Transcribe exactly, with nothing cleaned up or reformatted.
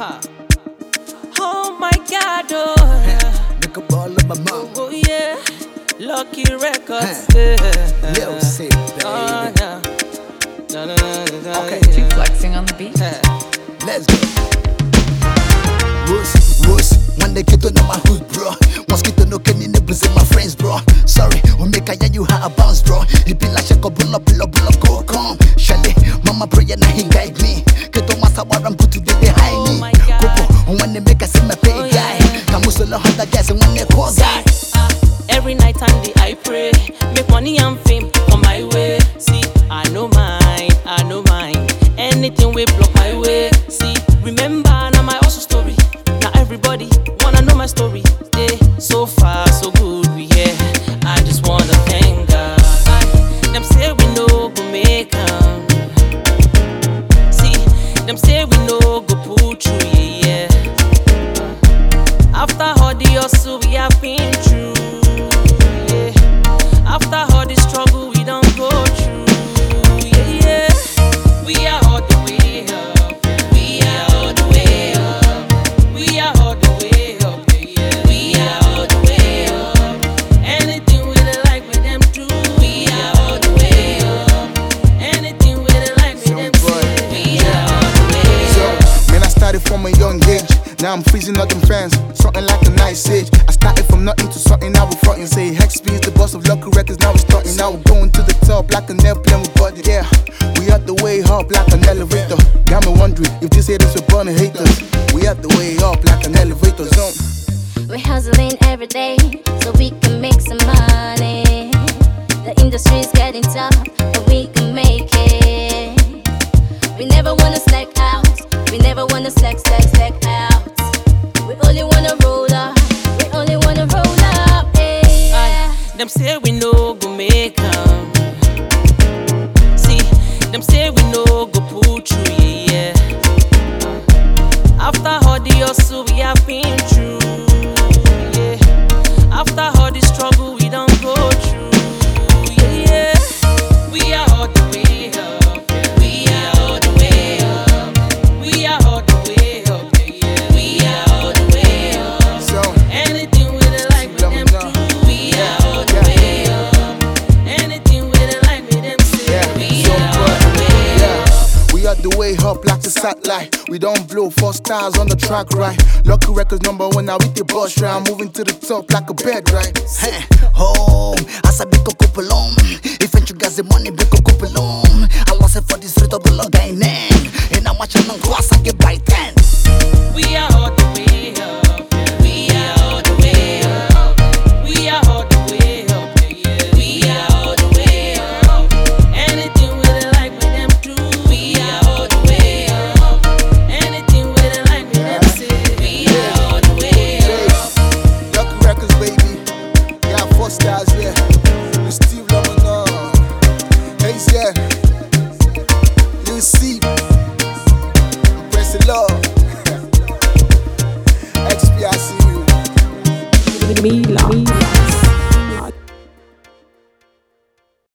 Huh. Oh my God, oh. Make a ball of my mom. Oh yeah, Lucky Records. Huh. Yeah. Yo, say, baby. Oh, no. No, no, no, no, no, Okay. yeah. Keep flexing on the beat. Let's go. Rose, Rose, one day kito na my hood, bro. Mosquito no kenny neighbors and my friends, bro. Sorry, we make a you how a bounce, bro. It be like shako bull up, bull up, bull up, go come. Shally, mama prayer na he guide me. Kito masa waram put to the behind me. Kopo, when they make a see my pay guy. Kamusolo hundred guys and when they call guy. Every night and day I pray, make money and fame on my way. See, I know mine, I know mine. Anything we block my way. See, remember now my also story. Now everybody wanna know my story. Yeah, so far so good we here. I just wanna thank God. Them say we know go make 'em. See, them say we know go pull through. Yeah, yeah. After all the hustle we have been through. After all the struggle we don't go through, yeah, yeah. We are all the way up, we are all the way up, we are all the way up, yeah, we are all the way up. Anything with a like with them do, we are all the way up. Anything with a like with them say, we are all the way up. So, man, I started from a young age. Now I'm freezing up them fans, something like a nice age. I started from nothing to something, now we're frontin'. Say Hex B is the boss of Lucky Records, now we're starting. Now we're going to the top like an airplane with budget. Yeah, we up the way up like an elevator. Got me wondering if these haters were born to hate us. We up the way up like an elevator zone. We're hustling every day so we can make some money. The industry's getting tough, but we can make it. We never wanna slack out, we never wanna slack, slack, slack out. We only wanna roll up, we only wanna roll up, yeah. Them say we know go make 'em. See, them say we know go pull through, yeah, yeah. After all the hustle we have been through, yeah. After all the struggle we don't go through, yeah, yeah. We are all the way up, we are all the way up, we are all the way up, yeah, we are all the way up. So, Anything with a like with them do, we are all the way up. Anything with a like with them say, yeah, we so are all the good. way Yeah, up. we up the way up like a satellite. We don't blow four stars on the track, right? Lucky Records number one, now we the boss, right? I'm moving to the top like a bed, right? Hey, home, asa biko kupulong. If you guys the money biko kupulong. I lost it for this street of the long guy name. And I'm watching on glass, I get by ten. We are all the way up. We are all the way up. We are all the way up. Yeah, we are all the way up. Anything with a like with them do, we are all the way up. Anything with a like with them say, we are all the way up. Lucky Records, baby. Got four stars, yeah. With Steve Lamar, hey, yeah. You see, praise the Lord. X P, I see you. Mila.